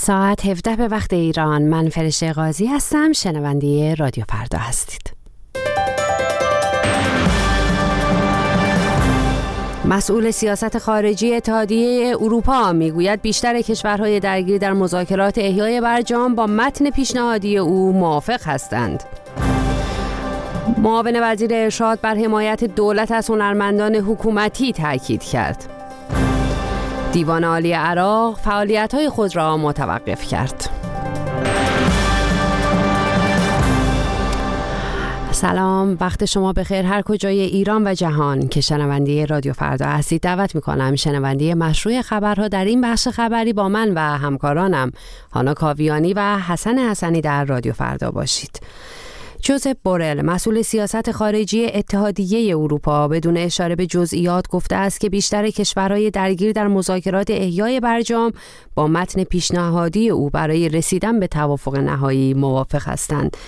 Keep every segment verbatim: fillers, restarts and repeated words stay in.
ساعت هفده به وقت ایران. من فرشته قاضی هستم. شنونده رادیو فردا هستید. مسئول سیاست خارجی اتحادیه اروپا میگوید بیشتر کشورهای درگیر در مذاکرات احیای برجام با متن پیشنهادی او موافق هستند. معاون وزیر ارشاد بر حمایت دولت از هنرمندان حکومتی تاکید کرد. دیوان عالی عراق فعالیت‌های خود را متوقف کرد. سلام، وقت شما بخیر هر کجای ایران و جهان که شنونده رادیو فردا هستید. دعوت میکنم شنونده مشروع خبرها در این بخش خبری با من و همکارانم هانا کاویانی و حسن حسنی در رادیو فردا باشید. جوزپ بورل، مسئول سیاست خارجی اتحادیه اروپا، بدون اشاره به جزئیات گفته است که بیشتر کشورهای درگیر در مذاکرات احیای برجام با متن پیشنهادی او برای رسیدن به توافق نهایی موافق هستند.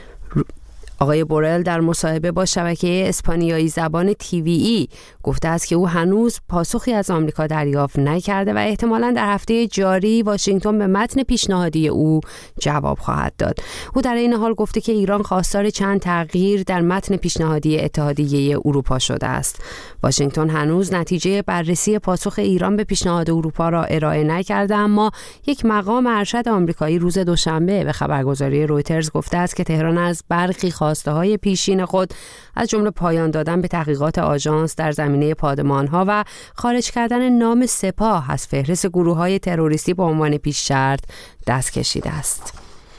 آقای بورل در مصاحبه با شبکه اسپانیایی زبان تی وی ای گفته است که او هنوز پاسخی از آمریکا دریافت نکرده و احتمالاً در هفته جاری واشنگتن به متن پیشنهادی او جواب خواهد داد. او در این حال گفته که ایران خواستار چند تغییر در متن پیشنهادی اتحادیه اروپا شده است. واشنگتن هنوز نتیجه بررسی پاسخ ایران به پیشنهاد اروپا را ارائه نکرده، اما یک مقام ارشد آمریکایی روز دوشنبه به خبرگزاری رویترز گفته است که تهران از برخی خواسته‌های پیشین خود از جمله پایان دادن به تحقیقات آژانس در زمینه پادمان‌ها و خارج کردن نام سپاه از فهرست گروه‌های تروریستی به عنوان پیش شرط دست کشیده است.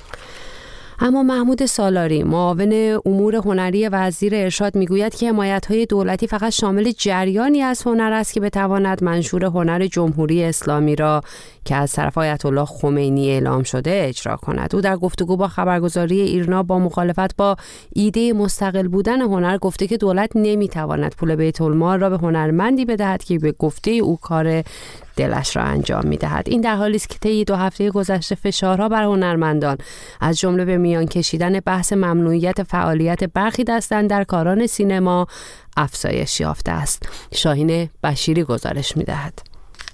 اما محمود سالاری، معاون امور هنری وزیر ارشاد، میگوید که حمایت‌های دولتی فقط شامل جریانی از هنر است که بتواند منشور هنر جمهوری اسلامی را که از طرف آیت الله خمینی اعلام شده اجرا کند. او در گفتگو با خبرگزاری ایرنا با مخالفت با ایده مستقل بودن هنر گفته که دولت نمیتواند پول بیت المال را به هنرمندی بدهد که به گفته او کار دلش را انجام می‌دهد. این در حالی است که طی دو هفته گذشته فشارها بر هنرمندان از جمله به میان کشیدن بحث ممنوعیت فعالیت برخی دستاندرکاران سینما افزایش یافته است. شاهین بشیری گزارش می‌دهد.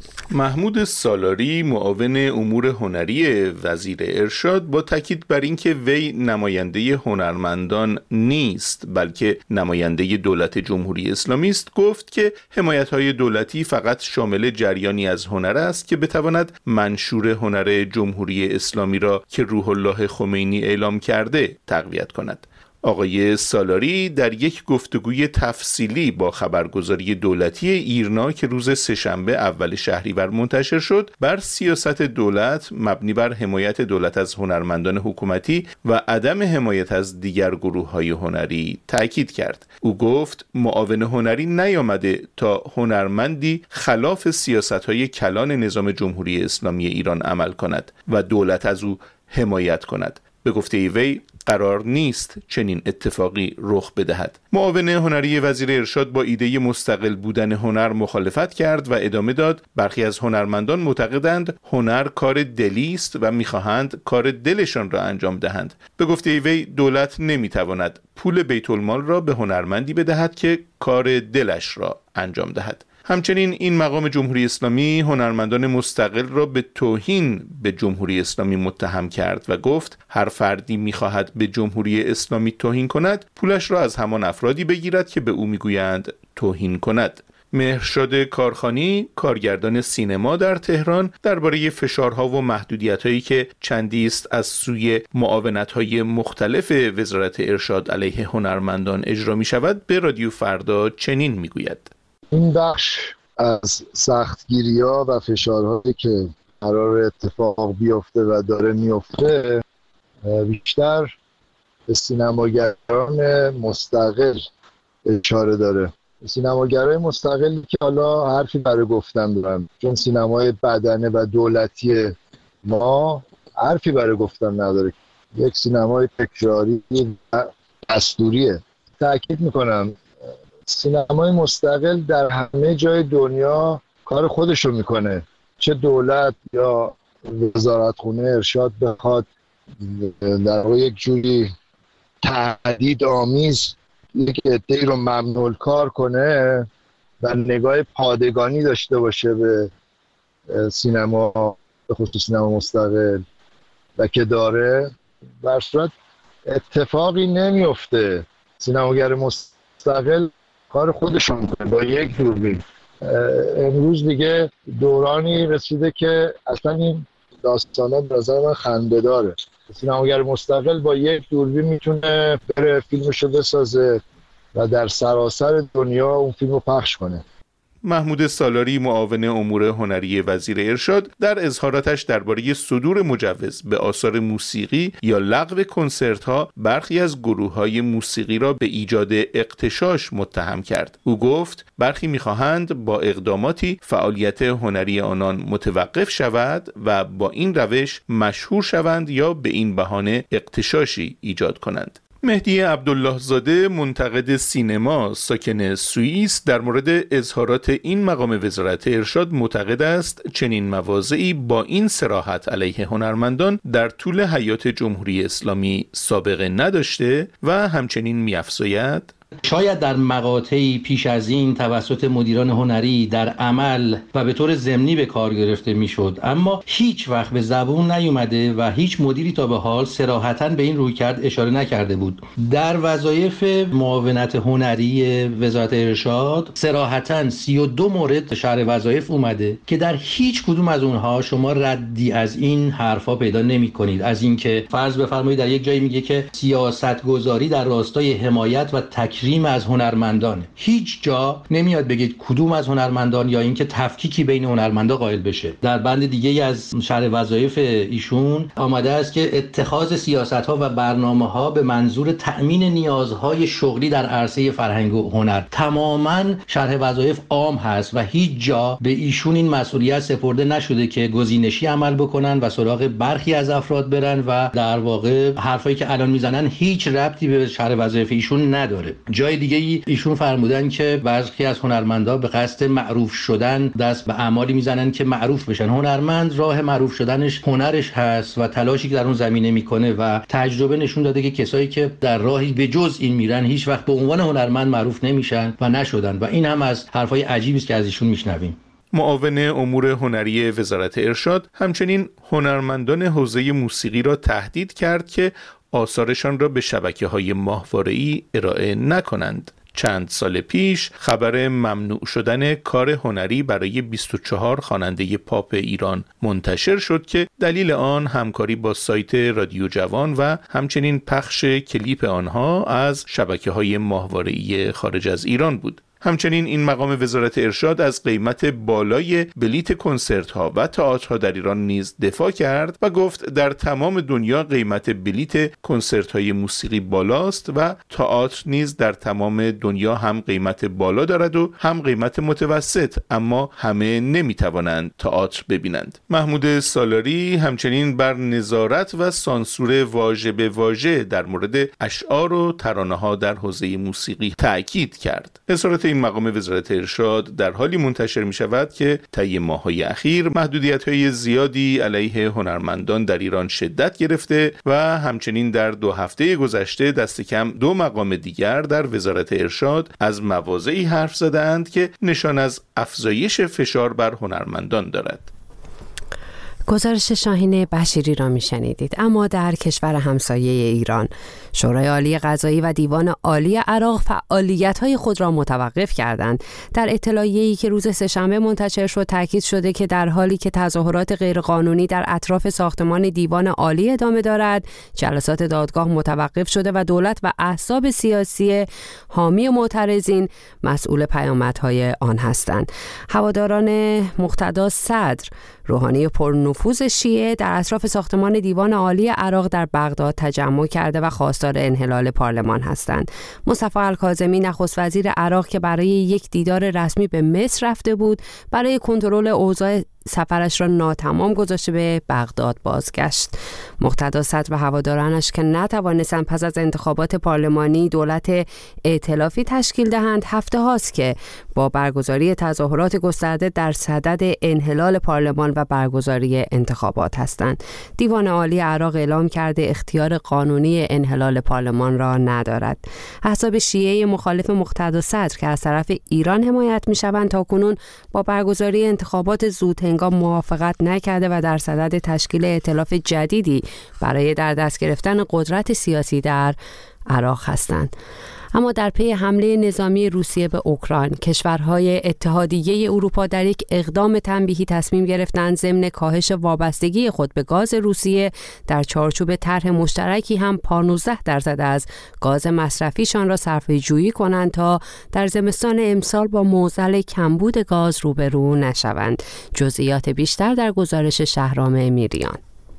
محمود سالاری، معاون امور هنری وزیر ارشاد، با تاکید بر اینکه وی نماینده هنرمندان نیست بلکه نماینده دولت جمهوری اسلامی است، گفت که حمایت‌های دولتی فقط شامل جریانی از هنر است که بتواند منشور هنر جمهوری اسلامی را که روح الله خمینی اعلام کرده تقویت کند. آقای سالاری در یک گفتگوی تفصیلی با خبرگزاری دولتی ایرنا که روز سه‌شنبه اول شهریور منتشر شد، بر سیاست دولت مبنی بر حمایت دولت از هنرمندان حکومتی و عدم حمایت از دیگر گروه‌های هنری تاکید کرد. او گفت معاون هنری نیامده تا هنرمندی خلاف سیاست‌های کلان نظام جمهوری اسلامی ایران عمل کند و دولت از او حمایت کند. به گفته وی قرار نیست چنین اتفاقی رخ بدهد. معاون هنری وزیر ارشاد با ایده مستقل بودن هنر مخالفت کرد و ادامه داد برخی از هنرمندان معتقدند هنر کار دلی است و می‌خواهند کار دلشان را انجام دهند. به گفته وی دولت نمی‌تواند پول بیت المال را به هنرمندی بدهد که کار دلش را انجام دهد. همچنین این مقام جمهوری اسلامی هنرمندان مستقل را به توهین به جمهوری اسلامی متهم کرد و گفت هر فردی می‌خواهد به جمهوری اسلامی توهین کند پولش را از همان افرادی بگیرد که به او می‌گویند توهین کند. مهرشاد کارخانی، کارگردان سینما در تهران، درباره فشارها و محدودیت‌هایی که چندی است از سوی معاونت‌های مختلف وزارت ارشاد علیه هنرمندان اجرا می‌شود به رادیو فردا چنین می‌گوید: این بخش از سختگیری‌ها و فشارهایی که قرار اتفاق بیفته و داره میفته بیشتر به سینماگران مستقل اشاره داره. سینماگرای مستقلی که حالا حرفی برای گفتن دارن، چون سینمای بدنه و دولتی ما حرفی برای گفتن نداره. یک سینمای تکراری و دستوریه. تأکید میکنم سینمای مستقل در همه جای دنیا کار خودشو میکنه، چه دولت یا وزارتخونه ارشاد بخواد در واقع یک جوری تهدید آمیز یک عده‌ای رو ممنوع کار کنه و نگاه پادگانی داشته باشه به سینما به خصوص سینما مستقل و که داره، در صورت اتفاقی نمیفته. سینماگر مستقل کار خودشون کنه با یک دوربین. امروز دیگه دورانی رسیده که اصلا این داستانا به نظر من خنده داره. سینماگر مستقل با یک دوربین میتونه بره فیلمشو بسازه و در سراسر دنیا اون فیلمو پخش کنه. محمود سالاری، معاون امور هنری وزیر ارشاد، در اظهاراتش درباره صدور مجوز به آثار موسیقی یا لغو کنسرت‌ها برخی از گروه‌های موسیقی را به ایجاد اغتشاش متهم کرد. او گفت برخی می‌خواهند با اقداماتی فعالیت هنری آنان متوقف شود و با این روش مشهور شوند یا به این بهانه اغتشاشی ایجاد کنند. مهدی عبدالله زاده، منتقد سینما ساکن سوئیس، در مورد اظهارات این مقام وزارت ارشاد معتقد است چنین مواضعی با این صراحت علیه هنرمندان در طول حیات جمهوری اسلامی سابقه نداشته و همچنین می‌افزاید شاید در مقاطعی پیش از این توسط مدیران هنری در عمل و به طور ضمنی به کار گرفته میشد، اما هیچ وقت به زبون نیومده و هیچ مدیری تا به حال صراحتاً به این رویکرد اشاره نکرده بود. در وظایف معاونت هنری وزارت ارشاد صراحتاً سی و دو مورد شرح وظایف اومده که در هیچ کدوم از اونها شما ردی از این حرفا پیدا نمی‌کنید. از اینکه فرض بفرمایید در یک جایی میگه که سیاست‌گذاری در راستای حمایت و تک تکریم از هنرمندان، هیچ جا نمیاد بگید کدوم از هنرمندان یا اینکه تفکیکی بین هنرمندا قائل بشه. در بند دیگه از شرح وظایف ایشون آمده است که اتخاذ سیاست‌ها و برنامه‌ها به منظور تأمین نیازهای شغلی در عرصه فرهنگ و هنر. تماماً شرح وظایف عام هست و هیچ جا به ایشون این مسئولیت سپرده نشده که گزینشی عمل بکنن و سراغ برخی از افراد برن و در واقع حرفایی که الان میزنن هیچ ربطی به شرح وظایف ایشون نداره. جای دیگه ای ایشون فرمودن که برخی از هنرمندا به قصد معروف شدن دست به اعمالی میزنن که معروف بشن. هنرمند راه معروف شدنش هنرش هست و تلاشی که در اون زمینه میکنه و تجربه نشون داده که کسایی که در راهی به جز این میرن هیچ وقت به عنوان هنرمند معروف نمیشن و نشدن و این هم از حرفای عجیبی است که از ایشون میشنویم. معاون امور هنری وزارت ارشاد همچنین هنرمندان حوزه موسیقی را تهدید کرد که آثارشان را به شبکه‌های ماهواره‌ای ارائه نکنند. چند سال پیش خبر ممنوع شدن کار هنری برای بیست و چهار خواننده پاپ ایران منتشر شد که دلیل آن همکاری با سایت رادیو جوان و همچنین پخش کلیپ آنها از شبکه‌های ماهواره‌ای خارج از ایران بود. همچنین این مقام وزارت ارشاد از قیمت بالای بلیت کنسرت‌ها و تئاترها در ایران نیز دفاع کرد و گفت در تمام دنیا قیمت بلیت کنسرت‌های موسیقی بالاست و تئاتر نیز در تمام دنیا هم قیمت بالا دارد و هم قیمت متوسط، اما همه نمی‌توانند تئاتر ببینند. محمود سالاری همچنین بر نظارت و سانسور واژه به واژه در مورد اشعار و ترانه‌ها در حوزه موسیقی تأکید کرد. اظهارات این مقام وزارت ارشاد در حالی منتشر می شود که طی ماه‌های اخیر محدودیت‌های زیادی علیه هنرمندان در ایران شدت گرفته و همچنین در دو هفته گذشته دست کم دو مقام دیگر در وزارت ارشاد از مواضعی حرف زدند که نشان از افزایش فشار بر هنرمندان دارد. گزارش شاهین بشیری را میشنیدید. اما در کشور همسایه ایران شورای عالی قضایی و دیوان عالی عراق فعالیت‌های خود را متوقف کردند. در اطلاعیه‌ای که روز سه‌شنبه منتشر شد تاکید شده که در حالی که تظاهرات غیرقانونی در اطراف ساختمان دیوان عالی ادامه دارد، جلسات دادگاه متوقف شده و دولت و احزاب سیاسی حامی معترضین مسئول پیامدهای آن هستند. هواداران مقتدا صدر، روحانی پرنفوذ شیعه در اطراف ساختمان دیوان عالی عراق در بغداد تجمع کرده و خواستار انحلال پارلمان هستند. مصطفی الکاظمی نخست وزیر عراق که برای یک دیدار رسمی به مصر رفته بود، برای کنترل اوضاع سفرش را ناتمام گذاشته به بغداد بازگشت. مقتدا صدر و هوادارانش که نتوانستند پس از انتخابات پارلمانی دولت ائتلافی تشکیل دهند، هفته هاست که با برگزاری تظاهرات گسترده در صدد انحلال پارلمان و برگزاری انتخابات هستند. دیوان عالی عراق اعلام کرده اختیار قانونی انحلال پارلمان را ندارد. احزاب شیعه مخالف مقتدا صدر که از طرف ایران حمایت می‌شوند تاکنون با برگزاری انتخابات زود هنگام موافقت نکرده و در صدد تشکیل ائتلاف جدیدی برای در دست گرفتن قدرت سیاسی در عراق هستند. اما در پی حمله نظامی روسیه به اوکراین، کشورهای اتحادیه اروپا در یک اقدام تنبیهی تصمیم گرفتند ضمن کاهش وابستگی خود به گاز روسیه در چارچوب طرح مشترکی هم پانزده درصد از گاز مصرفیشان را صرفه‌جویی کنند تا در زمستان امسال با معضل کمبود گاز روبرو نشوند. جزئیات بیشتر در گزارش شهرام امیریان.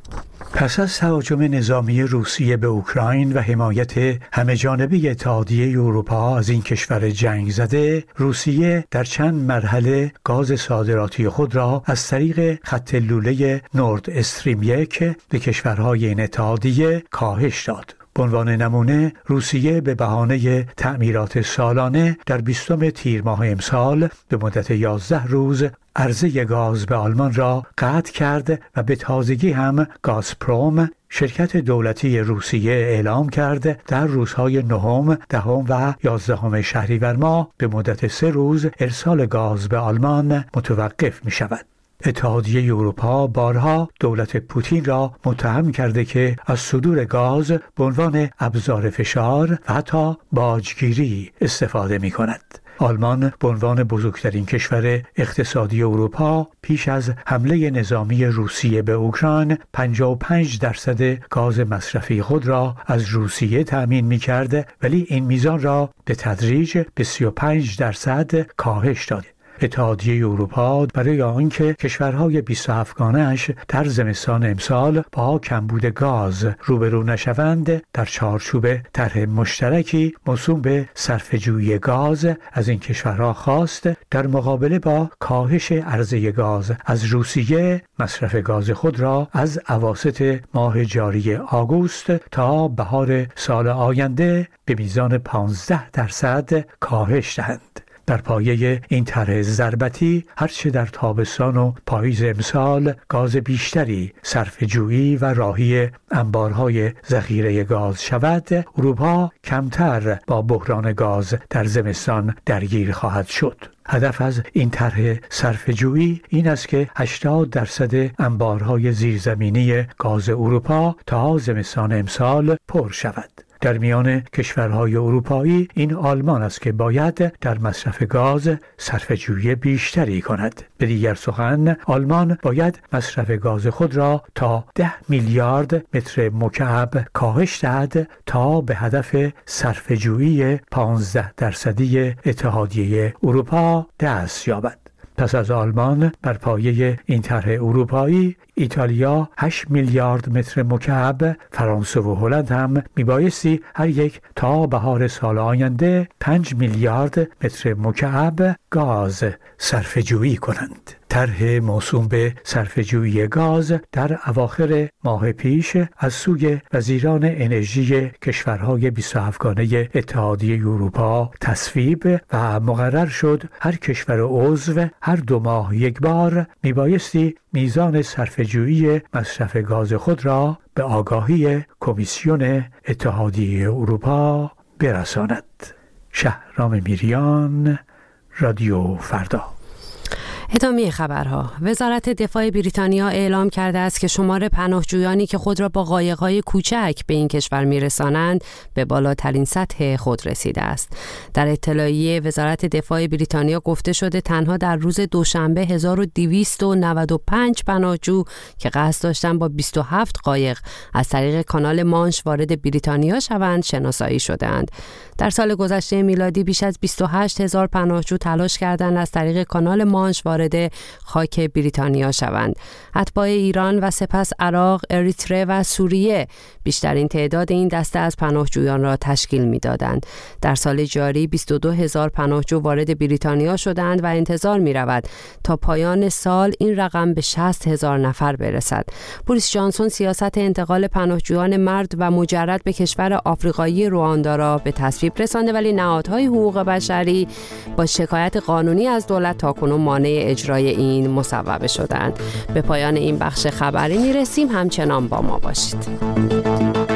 پس از تهاجم نظامی روسیه به اوکراین و حمایت همه‌جانبه اتحادیه اروپا از این کشور جنگ زده، روسیه در چند مرحله گاز صادراتی خود را از طریق خط لوله نورد استریم یک به کشورهای این اتحادیه کاهش داد. به عنوان نمونه، روسیه به بهانه تعمیرات سالانه در بیستم تیر ماه امسال به مدت یازده روز عرضه گاز به آلمان را قطع کرد و به تازگی هم گازپروم، شرکت دولتی روسیه، اعلام کرد در روزهای نهم، دهم و یازدهم شهریور ماه به مدت سه روز ارسال گاز به آلمان متوقف می شود. اتحادیه اروپا بارها دولت پوتین را متهم کرده که از صدور گاز به عنوان ابزار فشار و حتی باجگیری استفاده می کند. آلمان به عنوان بزرگترین کشور اقتصادی اروپا پیش از حمله نظامی روسیه به اوکراین پنجاه و پنج درصد گاز مصرفی خود را از روسیه تأمین می‌کرد، ولی این میزان را به تدریج به سی و پنج درصد کاهش داده. اتحادیه اروپا برای آنکه کشورهای بیست و هفت گانه‌اش در زمستان امسال با کمبود گاز روبرو نشوند، در چارچوب طرح مشترکی موسوم به صرفه‌جویی گاز از این کشورها خواست در مقابله با کاهش عرضه گاز از روسیه مصرف گاز خود را از اواسط ماه جاری آگوست تا بهار سال آینده به میزان پانزده درصد کاهش دهند. در پایه این طرح ضربتی، هرچه در تابستان و پاییز امسال گاز بیشتری صرفه‌جویی و راهی انبارهای ذخیره گاز شود، اروپا کمتر با بحران گاز در زمستان درگیر خواهد شد. هدف از این طرح صرفه‌جویی این است که هشتاد درصد انبارهای زیرزمینی گاز اروپا تا زمستان امسال پر شود. در میان کشورهای اروپایی این آلمان است که باید در مصرف گاز صرفه‌جویی بیشتری کند. به دیگر سخن، آلمان باید مصرف گاز خود را تا ده میلیارد متر مکعب کاهش دهد تا به هدف صرفه‌جویی پانزده درصدی اتحادیه اروپا دست یابد. پس از آلمان بر پایه این طرح اروپایی، ایتالیا هشت میلیارد متر مکعب، فرانسه و هلند هم میبایستی هر یک تا بهار سال آینده پنج میلیارد متر مکعب گاز صرفه‌جویی کنند. طرح موسوم به صرفه‌جویی گاز در اواخر ماه پیش از سوی وزیران انرژی کشورهای بیست و هفت گانه اتحادیه اروپا تصویب و مقرر شد هر کشور عضو هر دو ماه یک بار میبایستی میزان صرفه‌جویی مصرف گاز خود را به آگاهی کمیسیون اتحادیه اروپا برساند. شهرام میریان، رادیو فردا. ادامه خبرها. وزارت دفاع بریتانیا اعلام کرده است که شمار پناهجویانی که خود را با قایق‌های کوچک به این کشور می‌رسانند به بالاترین سطح خود رسیده است. در اطلاعیه وزارت دفاع بریتانیا گفته شده تنها در روز دوشنبه هزار و دویست و نود و پنج پناهجو که قصد داشتند با بیست و هفت قایق از طریق کانال مانش وارد بریتانیا شوند شناسایی شدند. در سال گذشته میلادی بیش از بیست و هشت هزار پناهجو تلاش کردند از طریق کانال مانش وارد خاک بریتانیا شوند. اتباع ایران و سپس عراق، اریتره و سوریه بیشترین تعداد این دسته از پناهجویان را تشکیل می‌دادند. در سال جاری بیست و دو هزار پناهجو وارد بریتانیا شدند و انتظار می‌رود تا پایان سال این رقم به شصت هزار نفر برسد. بوریس جانسون سیاست انتقال پناهجویان مرد و مجرد به کشور آفریقایی رواندا را به تصویب رسانده، ولی نهادهای حقوق بشری با شکایت قانونی از دولت تاکنون مانع اجرای این مصوبه شدند. به پایان این بخش خبری میرسیم، همچنان با ما باشید.